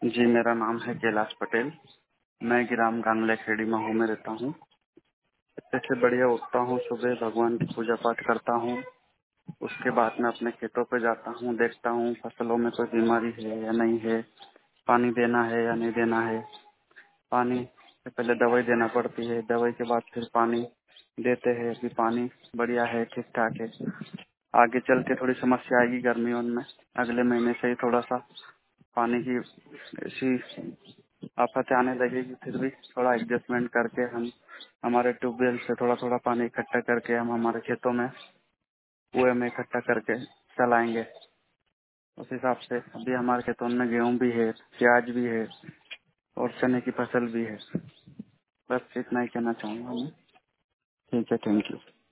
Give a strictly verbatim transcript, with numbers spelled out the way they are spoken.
जी, मेरा नाम है कैलाश पटेल। मैं ग्राम गांगले खेड़ी महू में रहता हूँ। इससे बढ़िया उठता हूँ, सुबह भगवान की पूजा पाठ करता हूँ। उसके बाद मैं अपने खेतों पे जाता हूँ, देखता हूँ फसलों में कोई बीमारी है या नहीं है, पानी देना है या नहीं देना है। पानी से पहले दवाई देना पड़ती है, दवाई के बाद फिर पानी देते हैं। अभी पानी बढ़िया है, ठीक ठाक है। आगे चल के थोड़ी समस्या आएगी गर्मियों में, अगले महीने से ही थोड़ा सा पानी की ऐसी आफत आने लगेगी। फिर भी थोड़ा एडजस्टमेंट करके हम हमारे ट्यूबवेल से थोड़ा थोड़ा पानी इकट्ठा करके हम हमारे खेतों में कुएं में इकट्ठा करके चलाएंगे। उस हिसाब से अभी हमारे खेतों में गेहूं भी है, प्याज भी है और चने की फसल भी है। बस इतना ही कहना चाहूंगा मैं। ठीक है, थैंक यू।